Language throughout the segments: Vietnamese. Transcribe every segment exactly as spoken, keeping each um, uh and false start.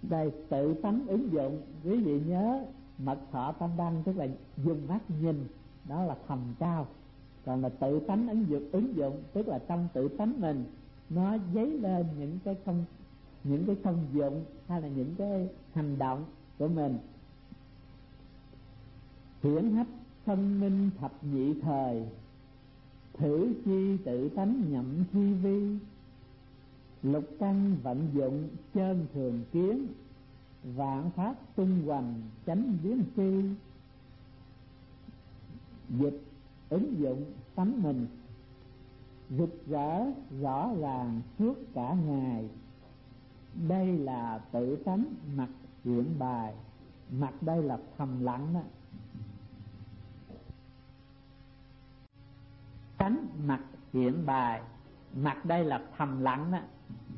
Đây tự tánh ứng dụng, quý vị nhớ mật thọ tam đăng tức là dùng mắt nhìn, đó là thầm cao. Còn là tự tánh ứng dụng, ứng dụng tức là trong tự tánh mình nó dấy lên những cái công những cái công dụng hay là những cái hành động của mình. Hiển hách phân minh thập nhị thời, thử chi tự tánh nhậm chi vi. Lục căn vận dụng chân thường kiến, vạn pháp tung hoành chánh biến chi. Dịch ứng dụng tánh mình, rực rỡ rõ ràng suốt cả ngày. Đây là tự tánh mặt hiện bài. Mặt đây là thầm lặng đó. Tánh mặt hiện bài, mặt đây là thầm lặng đó.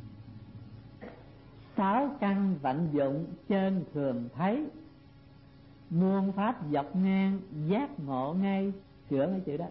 Sáu căn vận dụng chân thường thấy, muôn pháp dọc ngang giác ngộ ngay. Sửa mấy chữ đó.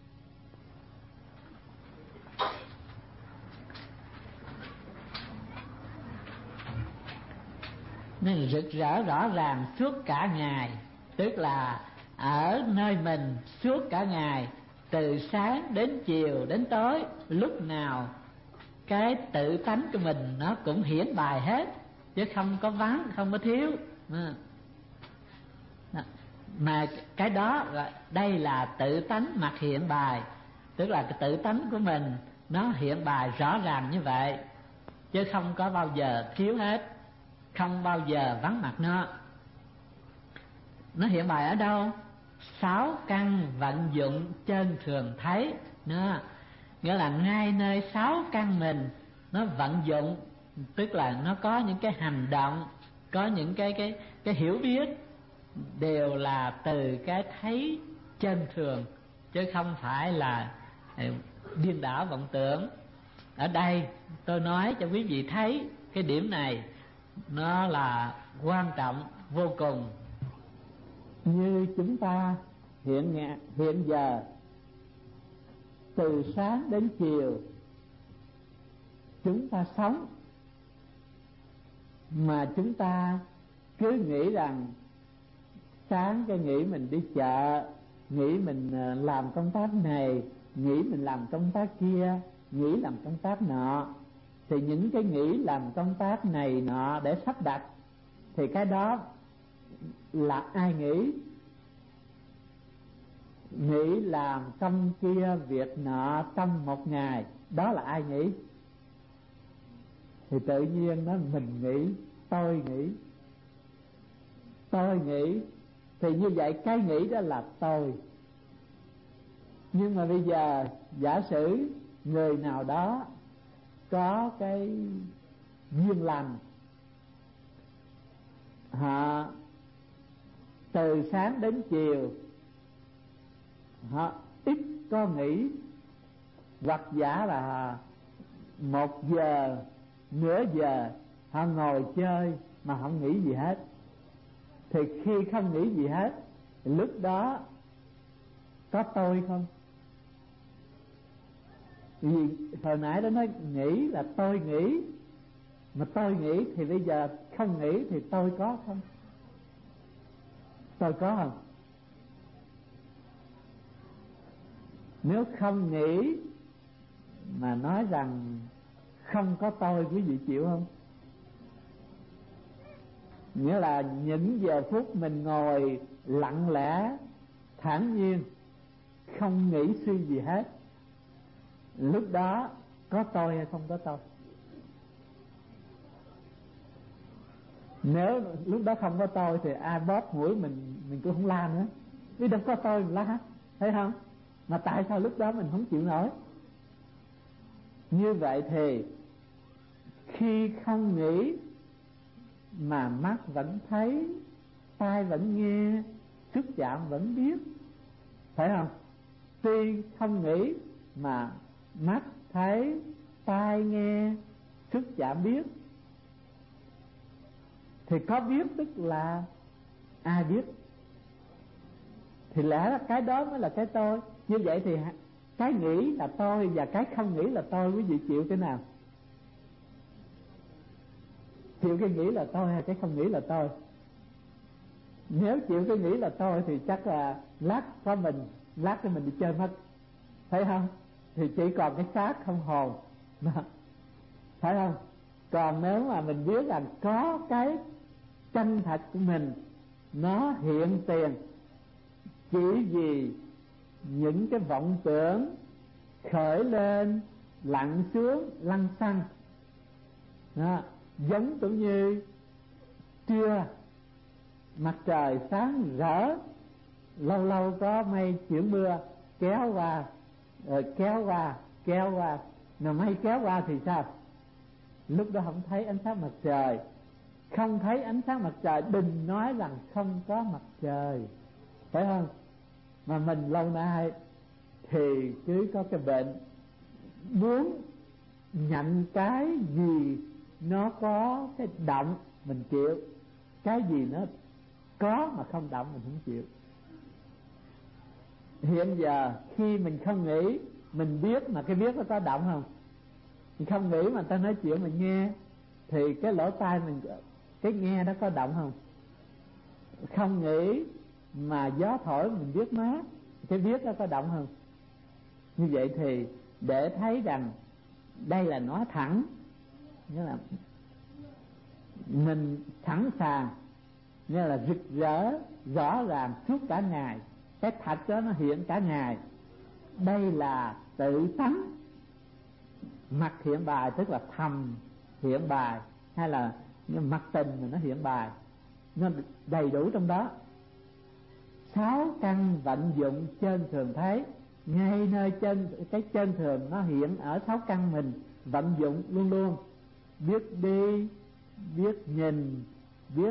Nên rực rỡ rõ ràng suốt cả ngày, tức là ở nơi mình suốt cả ngày, từ sáng đến chiều đến tối, lúc nào cái tự tánh của mình nó cũng hiển bài hết, chứ không có vắng, không có thiếu. Mà cái đó đây là tự tánh mặt hiện bài, tức là cái tự tánh của mình nó hiện bài rõ ràng như vậy, chứ không có bao giờ thiếu hết, không bao giờ vắng mặt nó. Nó hiện bài ở đâu? Sáu căn vận dụng chân thường thấy. Nó nghĩa là ngay nơi sáu căn mình nó vận dụng, tức là nó có những cái hành động, có những cái cái cái hiểu biết, đều là từ cái thấy chân thường, chứ không phải là điên đảo vọng tưởng. Ở đây tôi nói cho quý vị thấy cái điểm này nó là quan trọng vô cùng. Như chúng ta hiện hiện giờ từ sáng đến chiều chúng ta sống, mà chúng ta cứ nghĩ rằng sáng cái nghĩ mình đi chợ, nghĩ mình làm công tác này, nghĩ mình làm công tác kia, nghĩ làm công tác nọ, thì những cái nghĩ làm công tác này nọ để sắp đặt, thì cái đó là ai nghĩ? Nghĩ làm công kia việc nọ trong một ngày, đó là ai nghĩ? Thì tự nhiên nó mình nghĩ, tôi nghĩ, tôi nghĩ. Thì như vậy cái nghĩ đó là tôi. Nhưng mà bây giờ giả sử người nào đó có cái duyên lành, họ từ sáng đến chiều họ ít có nghĩ, hoặc giả là một giờ, nửa giờ họ ngồi chơi mà không nghĩ gì hết. Thì khi không nghĩ gì hết, thì lúc đó có tôi không? Vì hồi nãy đó nói nghĩ là tôi nghĩ, mà tôi nghĩ thì bây giờ không nghĩ thì tôi có không? Tôi có không? Nếu không nghĩ mà nói rằng không có tôi, quý vị chịu không? Nghĩa là những giờ phút mình ngồi lặng lẽ, thản nhiên, không nghĩ suy gì hết, lúc đó có tôi hay không có tôi? Nếu lúc đó không có tôi thì ai bóp mũi mình mình cũng không la nữa, vì đâu có tôi mình la, thấy không? Mà tại sao lúc đó mình không chịu nổi? Như vậy thì khi không nghĩ mà mắt vẫn thấy, tai vẫn nghe, xúc chạm vẫn biết, phải không? Tuy không nghĩ mà mắt thấy, tai nghe, xúc chạm biết, thì có biết tức là ai biết? Thì lẽ là cái đó mới là cái tôi. Như vậy thì cái nghĩ là tôi và cái không nghĩ là tôi, quý vị chịu cái nào? chịu cái nghĩ là tôi hay cái không nghĩ là tôi. Nếu chịu cái nghĩ là tôi thì chắc là lát có mình, lát cái mình đi chơi mất, thấy không? Thì chỉ còn cái xác không hồn, phải không? Còn nếu mà mình biết rằng có cái chân thật của mình nó hiện tiền, chỉ vì những cái vọng tưởng khởi lên lặn xuống lăn xăng đó, giống tự như trưa mặt trời sáng rỡ, lâu lâu có mây chuyển mưa kéo qua, rồi kéo qua kéo qua, mà mây kéo qua thì sao? Lúc đó không thấy ánh sáng mặt trời. Không thấy ánh sáng mặt trời, đừng nói rằng không có mặt trời, phải không? Mà mình lâu nay thì cứ có cái bệnh muốn nhận cái gì nó có cái động mình chịu, cái gì nó có mà không động mình không chịu. Hiện giờ khi mình không nghĩ, mình biết mà cái biết nó có động không? Mình không nghĩ mà ta nói chuyện mình nghe, thì cái lỗ tai mình, cái nghe đó có động không? Không nghĩ mà gió thổi mình biết mát, cái biết đó có động không? Như vậy thì để thấy rằng đây là nói thẳng, nghĩa là mình sẵn sàng, nghĩa là rực rỡ rõ ràng suốt cả ngày, cái thật đó nó hiện cả ngày. Đây là tự tánh mặt hiện bài, tức là thầm hiện bài, hay là mặt tình mà nó hiện bài, nó đầy đủ trong đó. Sáu căn vận dụng trên thường thấy, ngay nơi trên cái trên thường nó hiện ở sáu căn mình vận dụng luôn luôn, biết đi, biết nhìn, biết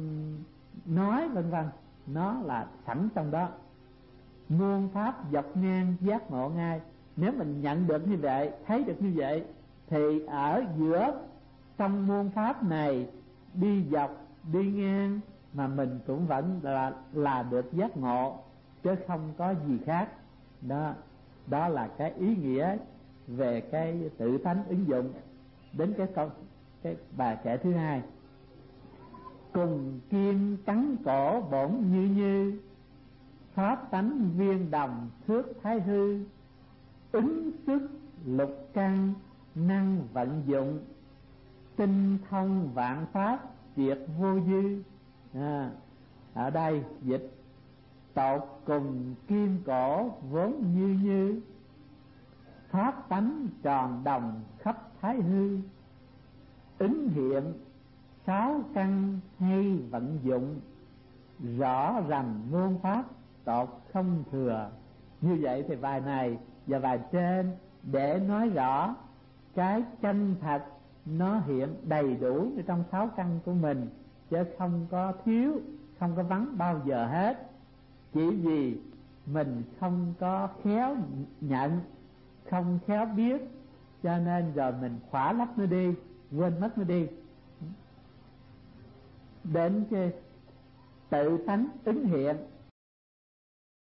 nói vân vân, nó là sẵn trong đó. Muôn pháp dọc ngang giác ngộ ngay. Nếu mình nhận được như vậy, thấy được như vậy, thì ở giữa trong muôn pháp này đi dọc đi ngang mà mình cũng vẫn là là được giác ngộ, chứ không có gì khác. Đó, đó là cái ý nghĩa về cái tự tánh ứng dụng. Đến cái câu cái bài kệ thứ hai: cùng kim cắn cổ bổn như như, pháp tánh viên đồng thước thái hư, ứng sức lục căn năng vận dụng, tinh thông vạn pháp triệt vô dư. À, ở đây dịch tột cùng kim cổ vốn như như, pháp tánh tròn đồng khắp thái hư, ứng hiện sáu căn hay vận dụng, rõ rành môn pháp tột không thừa. Như vậy thì bài này và bài trên để nói rõ cái chân thật nó hiện đầy đủ trong sáu căn của mình, chứ không có thiếu, không có vắng bao giờ hết. Chỉ vì mình không có khéo nhận, không khéo biết, cho nên rồi mình khỏa lấp nó đi, quên mất nó đi. Đến cái tự tánh ứng hiện